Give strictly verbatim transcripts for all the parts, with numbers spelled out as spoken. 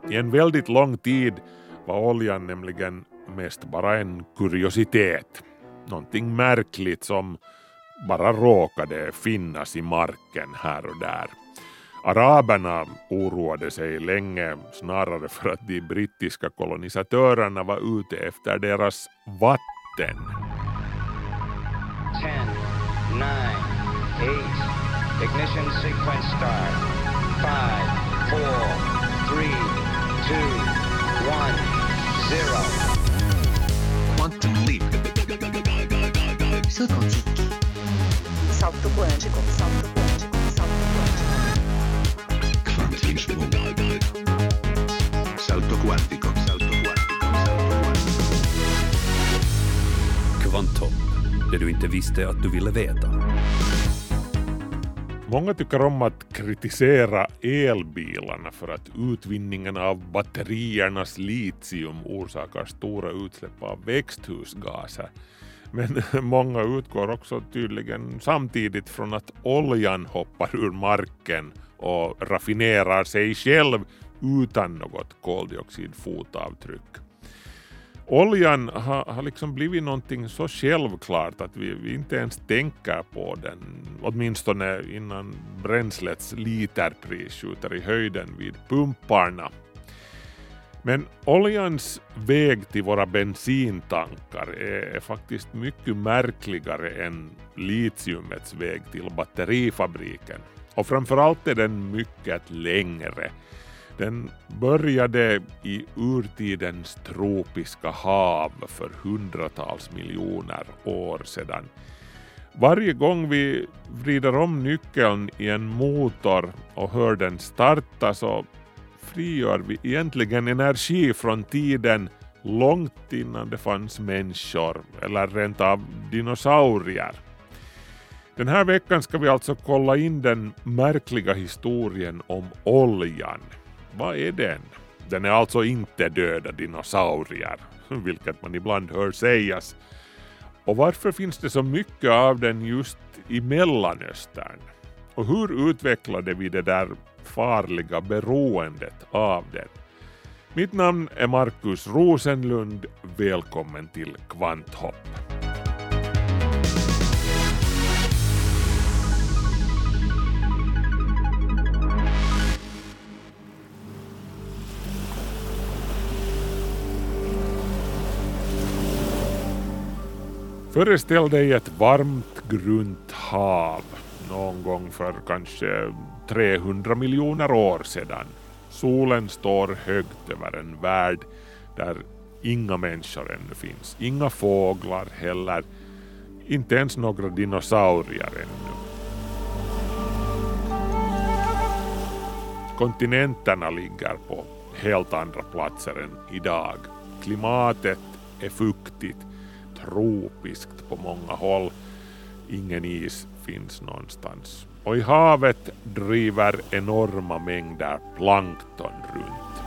I en väldigt lång tid var oljan nämligen mest bara en kuriositet. Någonting märkligt som bara råkade finnas i marken här och där. Araberna oroade sig länge snarare för att de brittiska kolonisatörerna var ute efter deras vatten. ten, nine, eight, ignition sequence start. five, four, three, two, one, zero. Quantum leap. Saut quantique. Salto quântico, salto quântico, salto quântico. Kvantfunktion. Salto quantico, salto quantico, salto quantico. Kvanthopp, det du inte visste att du ville veta. Många tycker om att kritisera elbilarna för att utvinningen av batteriernas litium orsakar stora utsläpp av växthusgaser. Men många utgår också tydligen samtidigt från att oljan hoppar ur marken och raffinerar sig själv utan något koldioxidfotavtryck. Oljan har, har liksom blivit någonting så självklart att vi, vi inte ens tänker på den, åtminstone innan bränslets literpris skjuter i höjden vid pumparna. Men oljans väg till våra bensintankar är, är faktiskt mycket märkligare än litiumets väg till batterifabriken. Och framförallt är den mycket längre. Den började i urtidens tropiska hav för hundratals miljoner år sedan. Varje gång vi vrider om nyckeln i en motor och hör den starta så frigör vi egentligen energi från tiden långt innan det fanns människor eller rent av dinosaurier. Den här veckan ska vi alltså kolla in den märkliga historien om oljan. Vad är den? Den är alltså inte döda dinosaurier, vilket man ibland hör sägas. Och varför finns det så mycket av den just i Mellanöstern? Och hur utvecklade vi det där farliga beroendet av den? Mitt namn är Markus Rosenlund. Välkommen till Kvanthopp. Föreställ dig ett varmt, grunt hav någon gång för kanske trehundra miljoner år sedan. Solen står högt över en värld där inga människor ännu finns. Inga fåglar heller. Inte ens några dinosaurier ännu. Kontinenterna ligger på helt andra platser än idag. Klimatet är fuktigt. Tropiskt på många håll. Ingen is finns någonstans. Och i havet driver enorma mängder plankton runt.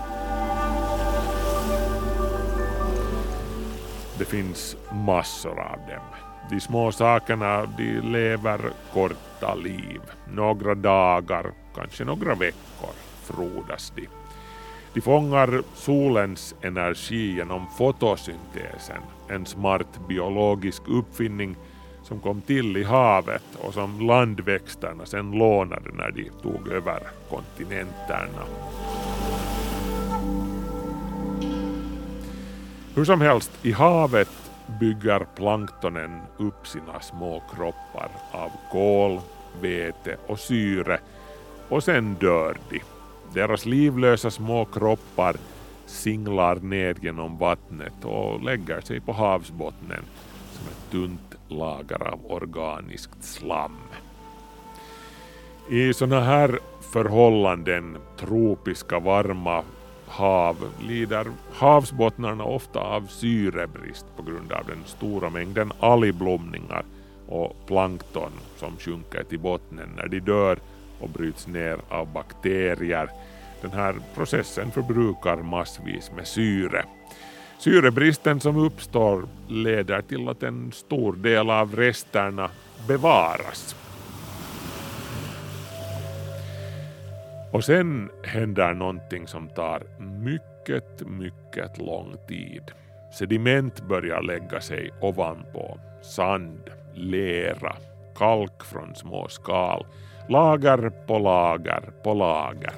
Det finns massor av dem. De små sakerna, de lever korta liv. Några dagar, kanske några veckor frodas de. De fångar solens energi genom fotosyntesen, en smart biologisk uppfinning som kom till i havet och som landväxterna sedan lånade när de tog över kontinenterna. Hur som helst, i havet bygger planktonen upp sina små kroppar av kol, vete och syre och sen dör de. Deras livlösa små kroppar singlar ner genom vattnet och lägger sig på havsbottnen som ett tunt lager av organiskt slam. I såna här förhållanden, tropiska varma hav, lider havsbottnarna ofta av syrebrist på grund av den stora mängden algblomningar och plankton som sjunker till bottnen när de dör och bryts ner av bakterier. Den här processen förbrukar massvis med syre. Syrebristen som uppstår leder till att en stor del av resterna bevaras. Och sen händer någonting som tar mycket, mycket lång tid. Sediment börjar lägga sig ovanpå. Sand, lera, kalk från små skal. Lager på lager på lager.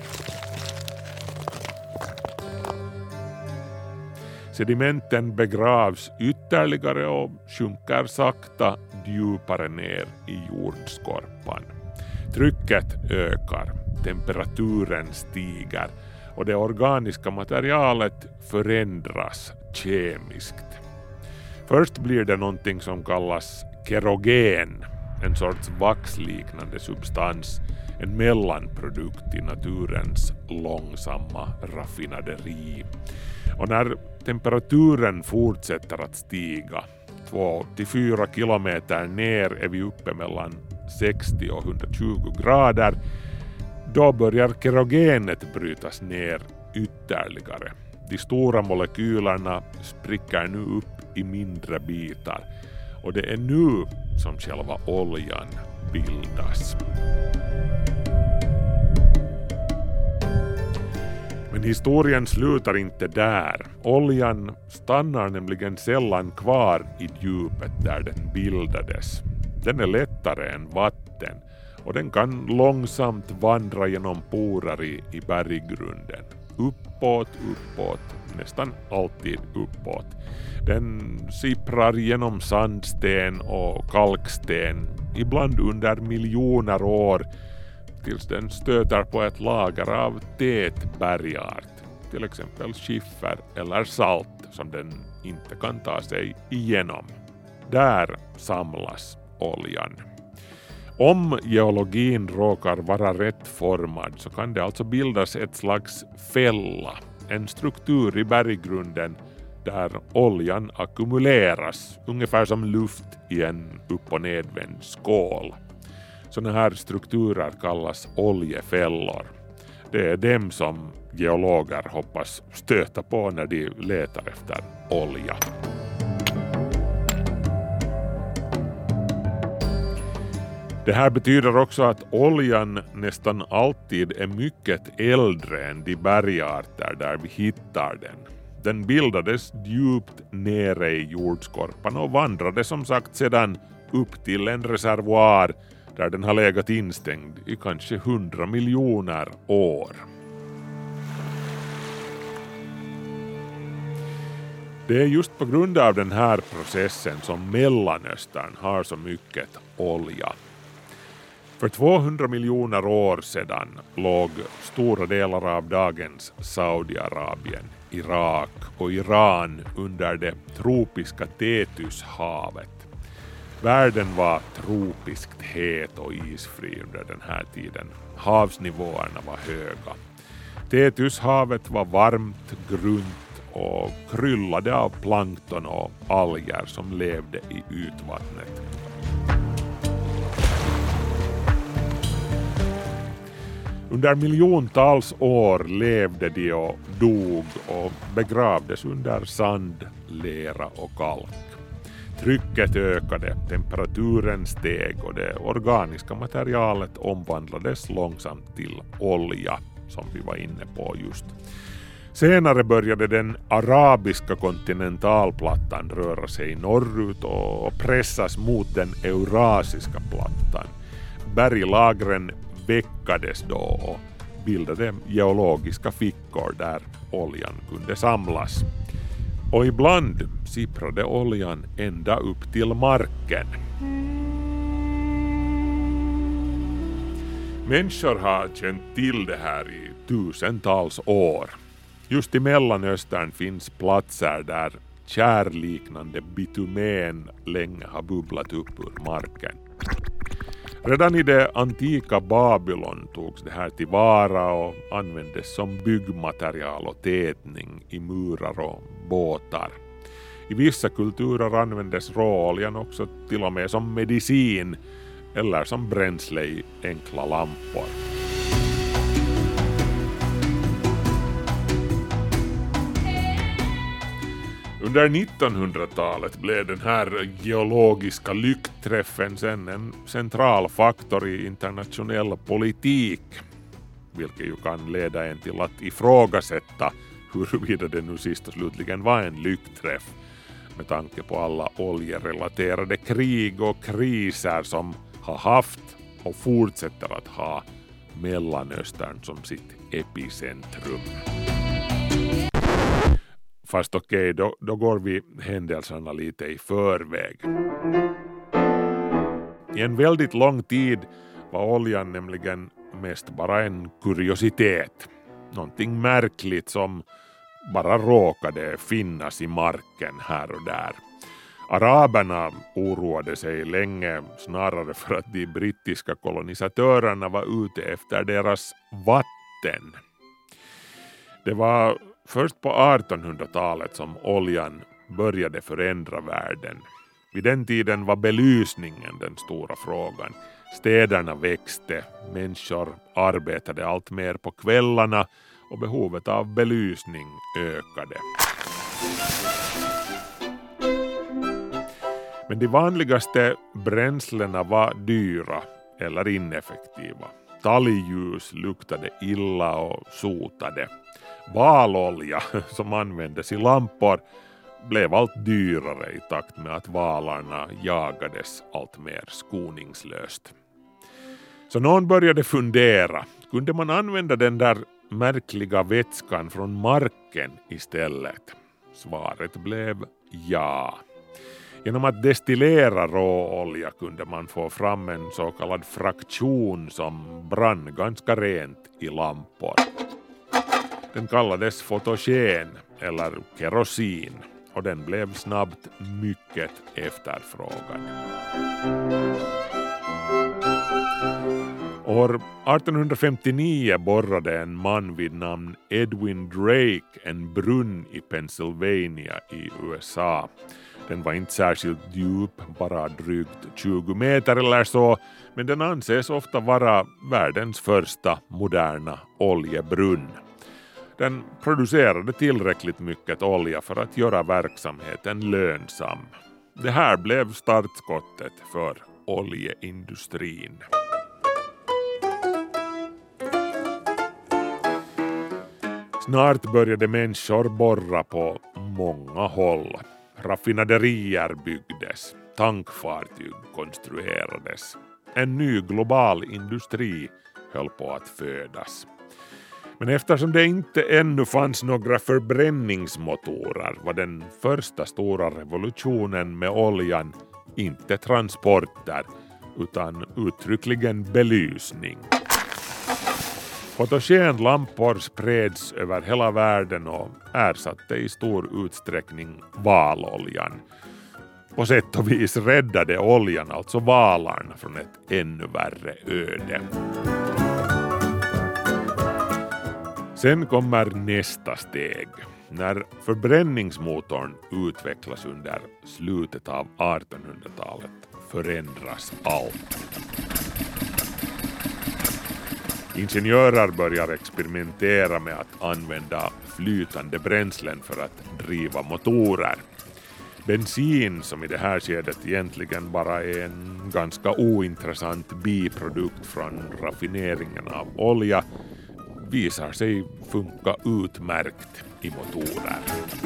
Sedimenten begravs ytterligare och sjunker sakta djupare ner i jordskorpan. Trycket ökar, temperaturen stiger och det organiska materialet förändras kemiskt. Först blir det någonting som kallas kerogen, en sorts vaxliknande substans, en mellanprodukt i naturens långsamma raffinaderi. Och när temperaturen fortsätter att stiga, två till fyra kilometer ner är vi uppe mellan sextio och hundratjugo grader, då börjar kerogenet brytas ner ytterligare. De stora molekylerna spricker nu upp i mindre bitar och det är nu som själva oljan bildas. Men historien slutar inte där. Oljan stannar nämligen sällan kvar i djupet där den bildades. Den är lättare än vatten och den kan långsamt vandra genom porer i, i berggrunden. Uppåt, uppåt, nästan alltid uppåt. Den sipprar genom sandsten och kalksten, ibland under miljoner år, tills den stöter på ett lager av tät bergart, till exempel skiffer eller salt som den inte kan ta sig igenom. Där samlas oljan. Om geologin råkar vara rätt formad så kan det alltså bildas ett slags fälla, en struktur i berggrunden där oljan ackumuleras, ungefär som luft i en upp- och nedvänd skål. Sådana här strukturer kallas oljefällor. Det är dem som geologer hoppas stöta på när de letar efter olja. Det här betyder också att oljan nästan alltid är mycket äldre än de bergarter där vi hittar den. Den bildades djupt nere i jordskorpan och vandrade som sagt sedan upp till en reservoar där den har legat instängd i kanske hundra miljoner år. Det är just på grund av den här processen som Mellanöstern har så mycket olja. För tvåhundra miljoner år sedan låg stora delar av dagens Saudiarabien, Irak och Iran under det tropiska Tethyshavet. Världen var tropiskt het och isfri under den här tiden. Havsnivåerna var höga. Tethyshavet var varmt, grunt och kryllade av plankton och alger som levde i ytvattnet. Under miljontals år levde de och dog och begravdes under sand, lera och kalk. Trycket ökade, temperaturen steg och det organiska materialet omvandlades långsamt till olja, som vi var inne på just. Senare började den arabiska kontinentalplattan röra sig norrut och pressas mot den eurasiska plattan. Berglagren väckades då och bildade geologiska fickor där oljan kunde samlas. Och ibland sipprade oljan ända upp till marken. Människor har känt till det här i tusentals år. Just i Mellanöstern finns platser där kärliknande bitumen länge har bubblat upp ur marken. Redan i det antika Babylon togs det här tillvara och användes som byggmaterial och tätning i murar och båtar. I vissa kulturer användes råoljan också till och med som medicin eller som bränsle i enkla lampor. Under nittonhundratalet blev den här geologiska lyckträffen sen en central faktor i internationell politik. vilket ju kan leda en till att ifrågasätta huruvida det nu sist och slutligen var en lyckträff med tanke på alla oljerelaterade krig och kriser som har haft och fortsätter att ha Mellanöstern som sitt epicentrum. Fast okej, okay, då, då går vi händelserna lite i förväg. I en väldigt lång tid var oljan nämligen mest bara en kuriositet. Någonting märkligt som bara råkade finnas i marken här och där. Araberna oroade sig länge snarare för att de brittiska kolonisatörerna var ute efter deras vatten. Det var först på artonhundratalet som oljan började förändra världen. Vid den tiden var belysningen den stora frågan. Städerna växte, människor arbetade allt mer på kvällarna och behovet av belysning ökade. Men de vanligaste bränslena var dyra eller ineffektiva. Talgljus luktade illa och sotade. Valolja som användes i lampor blev allt dyrare i takt med att valarna jagades allt mer skoningslöst. Så någon började fundera, kunde man använda den där märkliga vätskan från marken istället? Svaret blev ja. Genom att destillera råolja kunde man få fram en så kallad fraktion som brann ganska rent i lampor. Den kallades fotogen eller kerosin och den blev snabbt mycket efterfrågad. År artonhundrafemtionio borrade en man vid namn Edwin Drake en brunn i Pennsylvania i U S A. Den var inte särskilt djup, bara drygt tjugo meter eller så, men den anses ofta vara världens första moderna oljebrunn. Den producerade tillräckligt mycket olja för att göra verksamheten lönsam. Det här blev startskottet för oljeindustrin. Snart började människor borra på många håll. Raffinaderier byggdes, tankfartyg konstruerades. En ny global industri höll på att födas. Men eftersom det inte ännu fanns några förbränningsmotorer var den första stora revolutionen med oljan inte transporter utan uttryckligen belysning. Fotogenlampor spreds över hela världen och ersatte i stor utsträckning valoljan. På sätt och vis räddade oljan alltså valarna från ett ännu värre öde. Sen kommer nästa steg. När förbränningsmotorn utvecklas under slutet av artonhundratalet förändras allt. Ingenjörer börjar experimentera med att använda flytande bränslen för att driva motorer. Bensin, som i det här skedet egentligen bara är en ganska ointressant biprodukt från raffineringen av olja, visar sig funka utmärkt i motorer.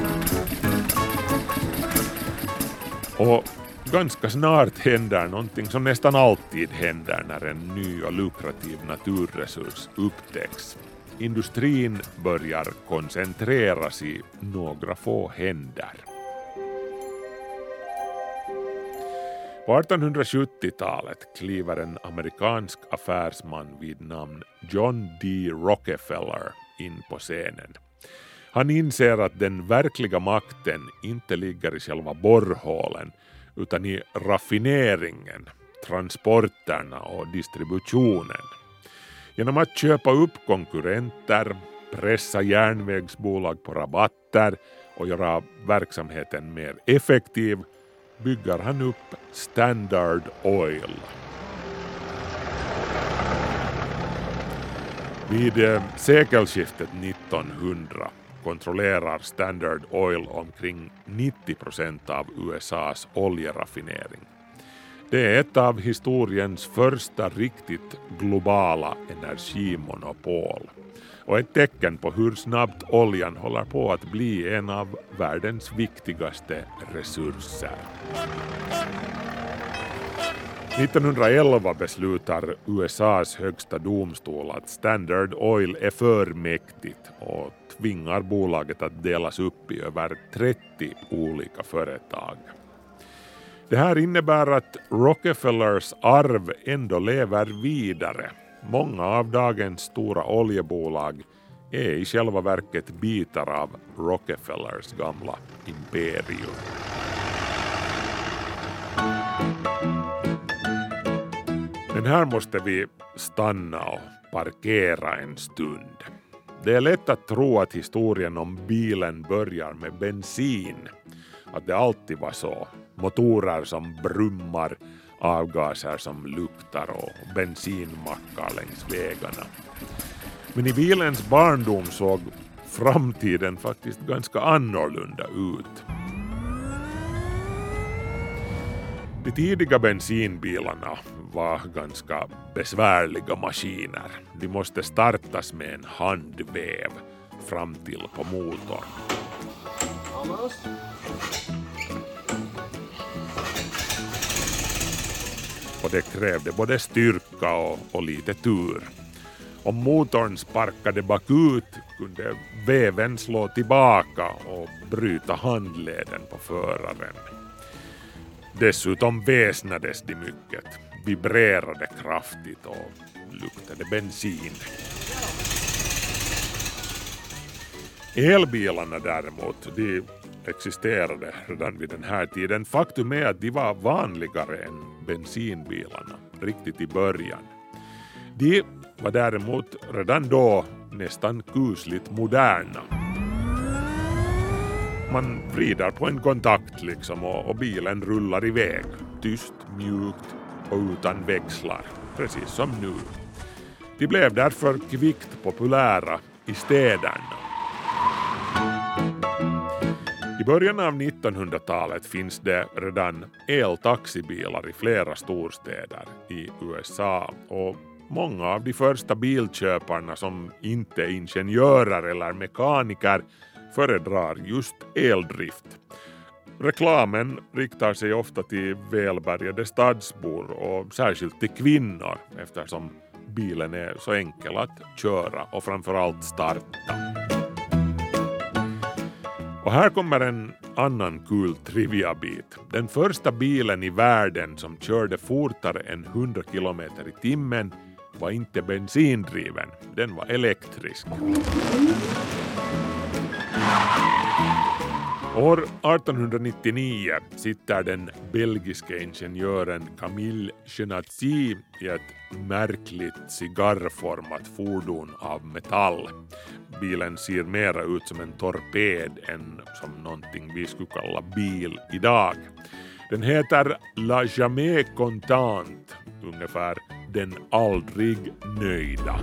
Och ganska snart händer någonting som nästan alltid händer när en ny och lukrativ naturresurs upptäcks. Industrin börjar koncentreras i några få händer. På artonhundrasjuttiotalet kliver en amerikansk affärsman vid namn John D. Rockefeller in på scenen. Han inser att den verkliga makten inte ligger i själva borrhålen utan i raffineringen, transporterna och distributionen. Genom att köpa upp konkurrenter, pressa järnvägsbolag på rabatter och göra verksamheten mer effektiv bygger han upp Standard Oil. Vid sekelskiftet nittonhundra kontrollerar Standard Oil omkring nittio procent av U S A:s oljeraffinering. Det är ett av historiens första riktigt globala energimonopol och ett tecken på hur snabbt oljan håller på att bli en av världens viktigaste resurser. nittonhundraelva beslutar U S A:s högsta domstol att Standard Oil är för mäktigt och tvingar bolaget att delas upp i över trettio olika företag. Det här innebär att Rockefellers arv ändå lever vidare. Många av dagens stora oljebolag är i själva verket bitar av Rockefellers gamla imperium. Men här måste vi stanna och parkera en stund. Det är lätt att tro att historien om bilen börjar med bensin. Att det alltid var så. Motorer som brummar, avgaser som luktar och bensinmackar längs vägarna. Men i bilens barndom såg framtiden faktiskt ganska annorlunda ut. De tidiga bensinbilarna var ganska besvärliga maskiner. De måste startas med en handväv fram till på motorn. Och det krävde både styrka och, och lite tur. Om motorn sparkade bakut kunde väven slå tillbaka och bryta handleden på föraren. Dessutom väsnades de mycket, vibrerade kraftigt och luktade bensin. Elbilarna däremot, de existerade redan vid den här tiden. Faktum är att de var vanligare än bensinbilarna riktigt i början. De var däremot redan då nästan kusligt moderna. Man vrider på en kontakt liksom och, och bilen rullar iväg. Tyst, mjukt och utan växlar. Precis som nu. De blev därför kvickt populära i städerna. I början av nittonhundratalet finns det redan eltaxibilar i flera storstäder i U S A och många av de första bilköparna som inte är ingenjörer eller mekaniker föredrar just eldrift. Reklamen riktar sig ofta till välbärgade stadsbor och särskilt till kvinnor eftersom bilen är så enkel att köra och framförallt starta. Och här kommer en annan kul trivia-bit. Den första bilen i världen som körde fortare än hundra kilometer i timmen var inte bensindriven, den var elektrisk. År artonhundranittionio sitter den belgiska ingenjören Camille Chenatzi i ett märkligt cigarrformat fordon av metall. Bilen ser mera ut som en torped än som någonting vi skulle kalla bil idag. Den heter La Jamais Contente, ungefär den aldrig nöjda.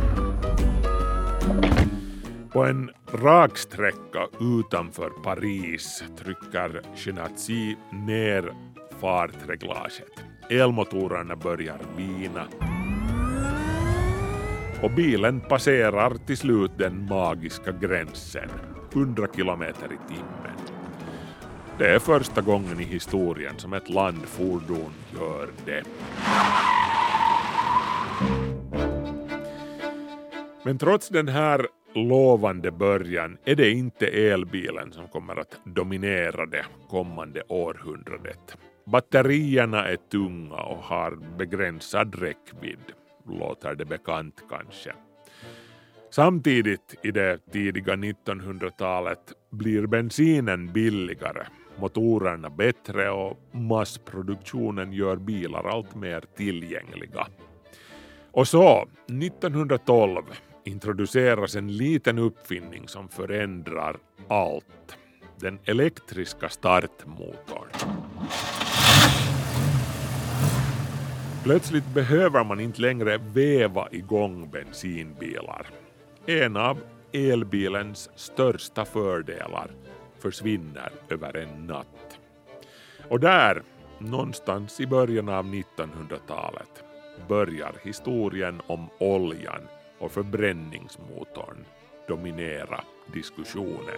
På en raksträcka utanför Paris trycker Chenatzi ner fartreglaget. Elmotorerna börjar vina. Och bilen passerar till slut den magiska gränsen, hundra kilometer i timmen. Det är första gången i historien som ett landfordon gör det. Men trots den här lovande början är det inte elbilen som kommer att dominera det kommande århundradet. Batterierna är tunga och har begränsad räckvidd, låter det bekant kanske. Samtidigt i det tidiga nittonhundratalet blir bensinen billigare, motorerna bättre och massproduktionen gör bilar allt mer tillgängliga. Och så, nittonhundratolv introduceras en liten uppfinning som förändrar allt. Den elektriska startmotorn. Plötsligt behöver man inte längre väva igång bensinbilar. En av elbilens största fördelar försvinner över en natt. Och där, någonstans i början av nittonhundratalet börjar historien om oljan och förbränningsmotorn dominera diskussionen.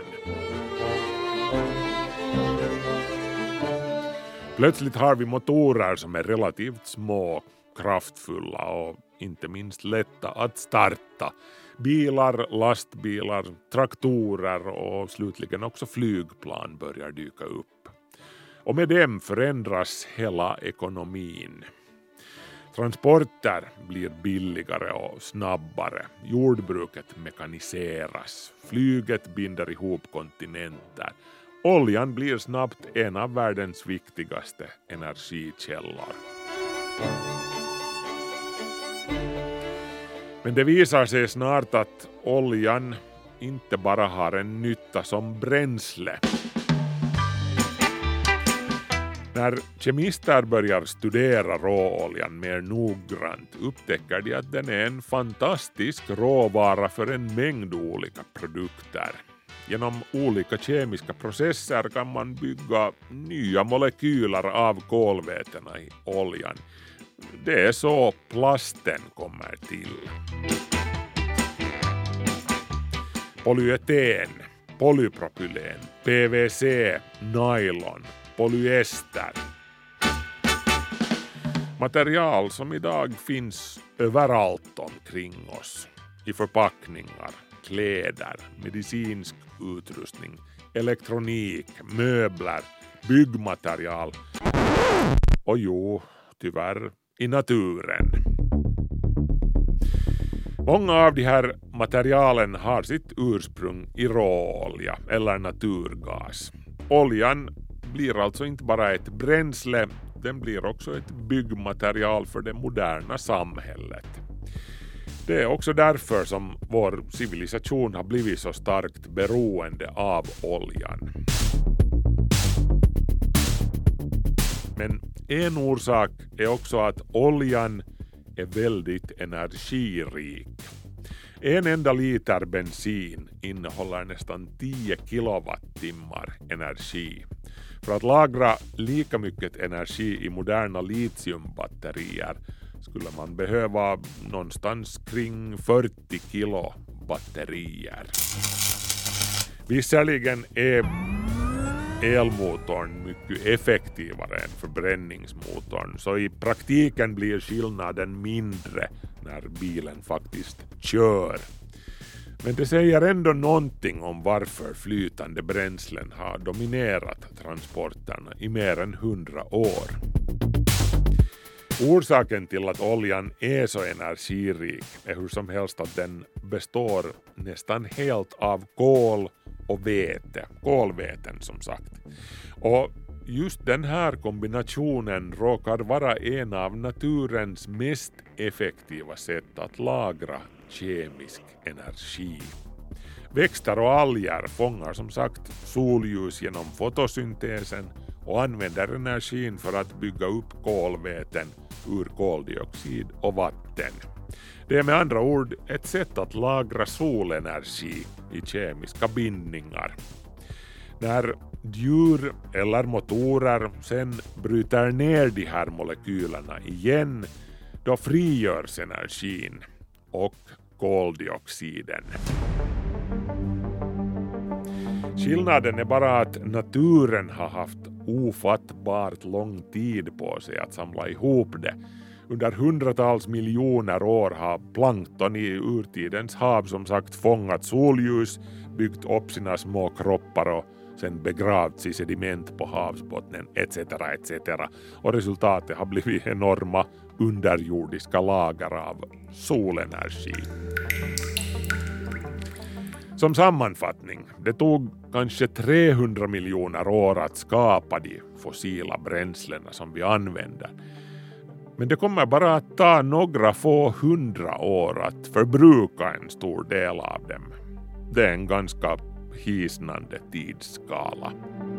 Plötsligt har vi motorer som är relativt små, kraftfulla och inte minst lätta att starta. Bilar, lastbilar, traktorer och slutligen också flygplan börjar dyka upp. Och med dem förändras hela ekonomin. Transporter blir billigare och snabbare. Jordbruket mekaniseras. Flyget binder ihop kontinenter. Oljan blir snabbt en av världens viktigaste energikällor. Men det visar sig snart att oljan inte bara har en nytta som bränsle. När kemister börjar studera råoljan mer noggrant upptäcker de att den är en fantastisk råvara för en mängd olika produkter. Genom olika kemiska processer kan man bygga nya molekyler av kolvätena i oljan. Det är så plasten kommer till. Polyeten, polypropylen, P V C, nylon, polyester. Material som idag finns överallt omkring oss. I förpackningar, kläder, medicinsk utrustning, elektronik, möbler, byggmaterial och jo, tyvärr i naturen. Många av de här materialen har sitt ursprung i råolja eller naturgas. Oljan blir alltså inte bara ett bränsle, den blir också ett byggmaterial för det moderna samhället. Det är också därför som vår civilisation har blivit så starkt beroende av oljan. Men en orsak är också att oljan är väldigt energirik. En enda liter bensin innehåller nästan tio kilowattimmar energi. För att lagra lika mycket energi i moderna litiumbatterier skulle man behöva någonstans kring fyrtio kilo batterier. Visserligen är elmotorn mycket effektivare än förbränningsmotorn, så i praktiken blir skillnaden mindre när bilen faktiskt kör. Men det säger ändå någonting om varför flytande bränslen har dominerat transporterna i mer än hundra år. Orsaken till att oljan är så energirik är hur som helst att den består nästan helt av kol och vete, kolväten som sagt. Och just den här kombinationen råkar vara en av naturens mest effektiva sätt att lagra kemisk energi. Växter och alger fångar som sagt solljus genom fotosyntesen och använder energin för att bygga upp kolväten ur koldioxid och vatten. Det är med andra ord ett sätt att lagra solenergi i kemiska bindningar. När djur eller motorer sen bryter ner de här molekylerna igen, då frigörs energin och koldioxiden. Skillnaden är bara att naturen har haft ofattbart lång tid på sig att samla ihop det. Under hundratals miljoner år har plankton i urtidens hav som sagt fångat solljus, byggt upp sina små kroppar och sen begravts i sediment på havsbottnen et cetera et cetera. Och resultatet har blivit enorma underjordiska lager av solenergi. Som sammanfattning, det tog kanske trehundra miljoner år att skapa de fossila bränslena som vi använder. Men det kommer bara att ta några få hundra år att förbruka en stor del av dem. Det är en ganska hisnande tidsskala.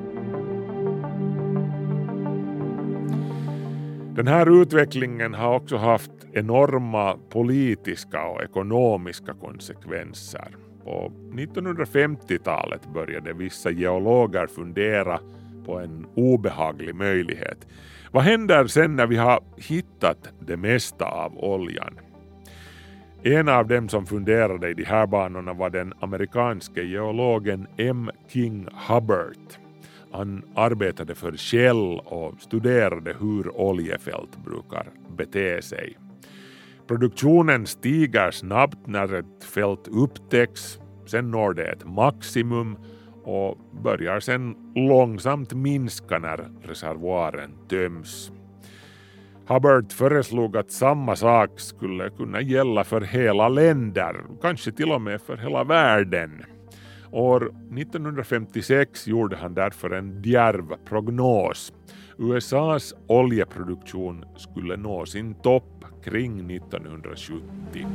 Den här utvecklingen har också haft enorma politiska och ekonomiska konsekvenser. På nittonhundrafemtiotalet började vissa geologer fundera på en obehaglig möjlighet. Vad händer sen när vi har hittat det mesta av oljan? En av dem som funderade i de här banorna var den amerikanske geologen M. King Hubbert. Han arbetade för Shell och studerade hur oljefält brukar bete sig. Produktionen stiger snabbt när ett fält upptäcks, sen når det ett maximum och börjar sen långsamt minska när reservoaren töms. Hubbert föreslog att samma sak skulle kunna gälla för hela länder, kanske till och med för hela världen. År nittonhundrafemtiosex gjorde han därför en djärv prognos. U S A:s oljeproduktion skulle nå sin topp kring nittonhundrasjuttio.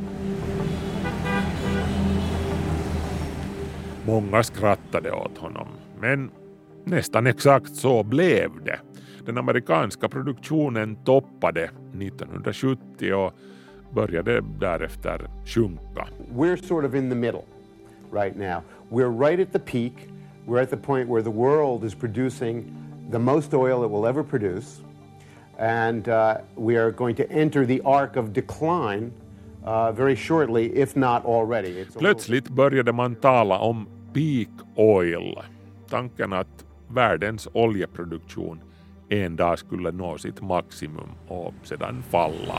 Många skrattade åt honom, men nästan exakt så blev det. Den amerikanska produktionen toppade nittonhundrasjuttio och började därefter sjunka. We're sort of in the middle right now. We're right at the peak. We're at the point where the world is producing the most oil it will ever produce. And uh, we are going to enter the arc of decline uh, very shortly, if not already. It's Plötsligt började man tala om peak oil. Tanken att världens oljeproduktion en dag skulle nå sitt maximum och sedan falla.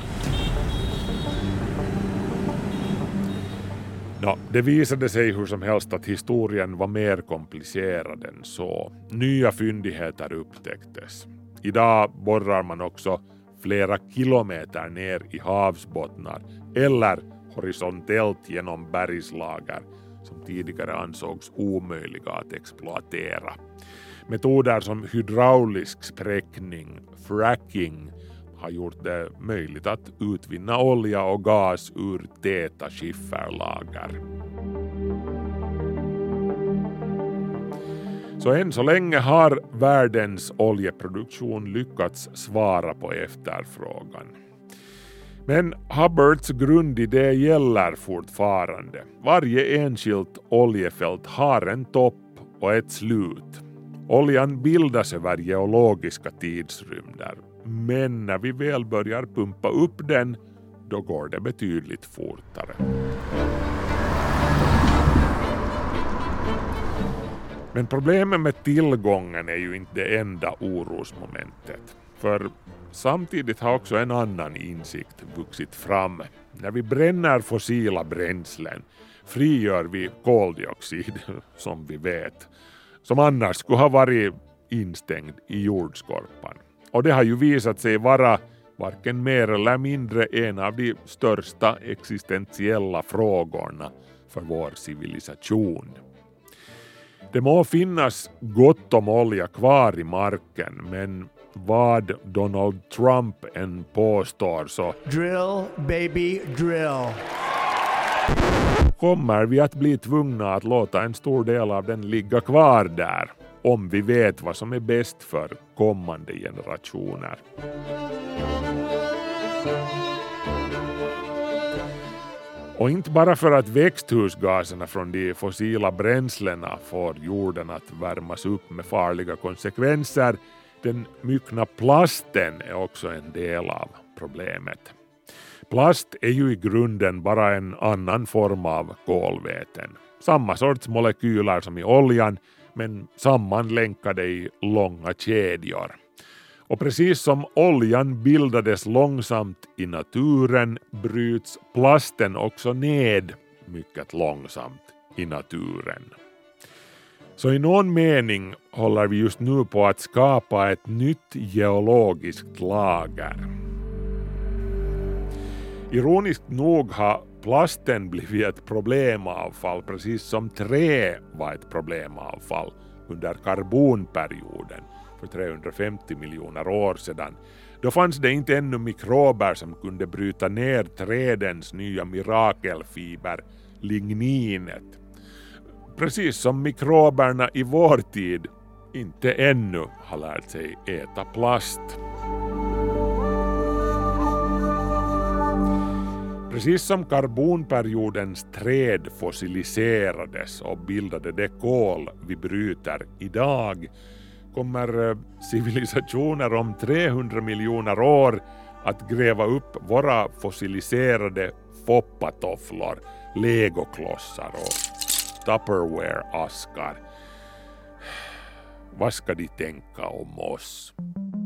Nå, det visade sig hur som helst att historien var mer komplicerad än så. Nya fyndigheter upptäcktes. Idag borrar man också flera kilometer ner i havsbottnar eller horisontellt genom bergslager som tidigare ansågs omöjliga att exploatera. Metoder som hydraulisk spräckning, fracking, har gjort det möjligt att utvinna olja och gas ur täta skifferlager. Så än så länge har världens oljeproduktion lyckats svara på efterfrågan. Men Hubberts grundidé gäller fortfarande. Varje enskilt oljefält har en topp och ett slut. Oljan bildas över geologiska tidsrymder, men när vi väl börjar pumpa upp den, då går det betydligt fortare. Men problemet med tillgången är ju inte det enda orosmomentet. För samtidigt har också en annan insikt vuxit fram. När vi bränner fossila bränslen frigör vi koldioxid, som vi vet, som annars skulle ha varit instängd i jordskorpan. Och det har ju visat sig vara varken mer eller mindre en av de största existentiella frågorna för vår civilisation. Det må finnas gott om olja kvar i marken, men vad Donald Trump än påstår så Drill, baby, drill. kommer vi att bli tvungna att låta en stor del av den ligga kvar där, om vi vet vad som är bäst för kommande generationer. Och inte bara för att växthusgaserna från de fossila bränslena får jorden att värmas upp med farliga konsekvenser. Den myckna plasten är också en del av problemet. Plast är ju i grunden bara en annan form av kolväten. Samma sorts molekyler som i oljan, men sammanlänkade i långa kedjor. Och precis som oljan bildades långsamt i naturen bryts plasten också ned mycket långsamt i naturen. Så i någon mening håller vi just nu på att skapa ett nytt geologiskt lager. Ironiskt nog har plasten blivit ett problemavfall precis som trä var ett problemavfall under karbonperioden för trehundrafemtio miljoner år sedan. Då fanns det inte ännu mikrober som kunde bryta ner trädens nya mirakelfiber, ligninet. Precis som mikroberna i vår tid inte ännu har lärt sig äta plast. Precis som karbonperiodens träd fossiliserades och bildade det kol vi bryter idag, kommer civilisationer om trehundra miljoner år att gräva upp våra fossiliserade foppatofflor, legoklossar och Tupperware-askar. Vad ska de tänka om oss?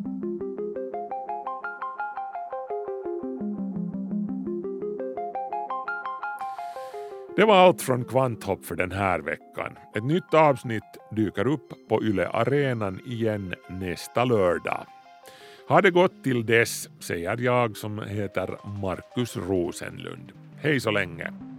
Det var allt från Kvanthopp för den här veckan. Ett nytt avsnitt dyker upp på Yle Arenan igen nästa lördag. Ha det gott till dess, säger jag som heter Markus Rosenlund. Hej så länge!